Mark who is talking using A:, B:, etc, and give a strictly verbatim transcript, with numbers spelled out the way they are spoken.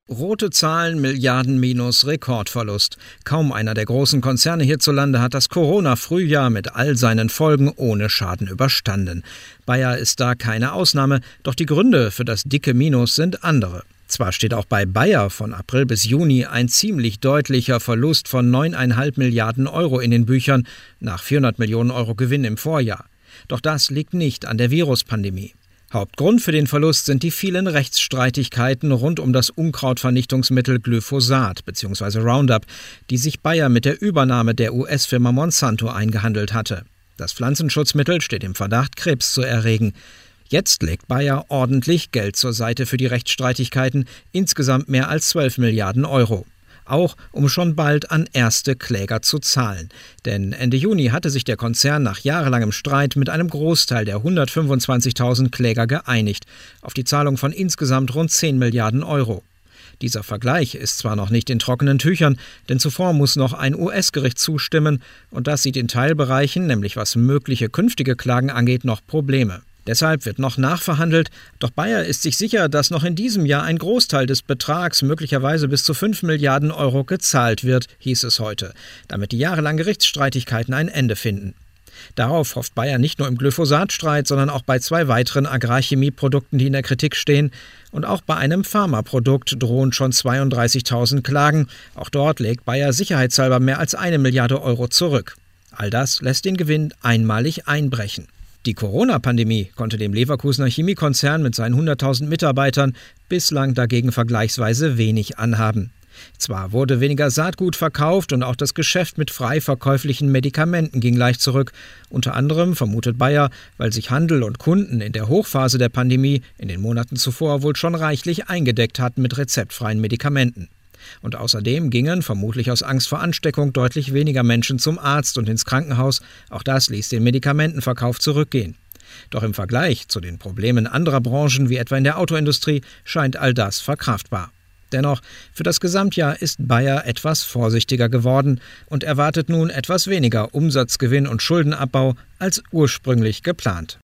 A: Rote Zahlen, Milliardenminus, Rekordverlust. Kaum einer der großen Konzerne hierzulande hat das Corona-Frühjahr mit all seinen Folgen ohne Schaden überstanden. Bayer ist da keine Ausnahme, doch die Gründe für das dicke Minus sind andere. Zwar steht auch bei Bayer von April bis Juni ein ziemlich deutlicher Verlust von neun Komma fünf Milliarden Euro in den Büchern, nach vierhundert Millionen Euro Gewinn im Vorjahr. Doch das liegt nicht an der Viruspandemie. Hauptgrund für den Verlust sind die vielen Rechtsstreitigkeiten rund um das Unkrautvernichtungsmittel Glyphosat bzw. Roundup, die sich Bayer mit der Übernahme der U S-Firma Monsanto eingehandelt hatte. Das Pflanzenschutzmittel steht im Verdacht, Krebs zu erregen. Jetzt legt Bayer ordentlich Geld zur Seite für die Rechtsstreitigkeiten, insgesamt mehr als zwölf Milliarden Euro. Auch um schon bald an erste Kläger zu zahlen. Denn Ende Juni hatte sich der Konzern nach jahrelangem Streit mit einem Großteil der hundertfünfundzwanzigtausend Kläger geeinigt, auf die Zahlung von insgesamt rund zehn Milliarden Euro. Dieser Vergleich ist zwar noch nicht in trockenen Tüchern, denn zuvor muss noch ein U S-Gericht zustimmen, und das sieht in Teilbereichen, nämlich was mögliche künftige Klagen angeht, noch Probleme. Deshalb wird noch nachverhandelt, doch Bayer ist sich sicher, dass noch in diesem Jahr ein Großteil des Betrags, möglicherweise bis zu fünf Milliarden Euro, gezahlt wird, hieß es heute, damit die jahrelangen Gerichtsstreitigkeiten ein Ende finden. Darauf hofft Bayer nicht nur im Glyphosatstreit, sondern auch bei zwei weiteren Agrarchemieprodukten, die in der Kritik stehen. Und auch bei einem Pharmaprodukt drohen schon zweiunddreißigtausend Klagen. Auch dort legt Bayer sicherheitshalber mehr als eine Milliarde Euro zurück. All das lässt den Gewinn einmalig einbrechen. Die Corona-Pandemie konnte dem Leverkusener Chemiekonzern mit seinen hunderttausend Mitarbeitern bislang dagegen vergleichsweise wenig anhaben. Zwar wurde weniger Saatgut verkauft und auch das Geschäft mit frei verkäuflichen Medikamenten ging leicht zurück, unter anderem, vermutet Bayer, weil sich Handel und Kunden in der Hochphase der Pandemie in den Monaten zuvor wohl schon reichlich eingedeckt hatten mit rezeptfreien Medikamenten. Und außerdem gingen, vermutlich aus Angst vor Ansteckung, deutlich weniger Menschen zum Arzt und ins Krankenhaus. Auch das ließ den Medikamentenverkauf zurückgehen. Doch im Vergleich zu den Problemen anderer Branchen, wie etwa in der Autoindustrie, scheint all das verkraftbar. Dennoch, für das Gesamtjahr ist Bayer etwas vorsichtiger geworden und erwartet nun etwas weniger Umsatzgewinn und Schuldenabbau als ursprünglich geplant.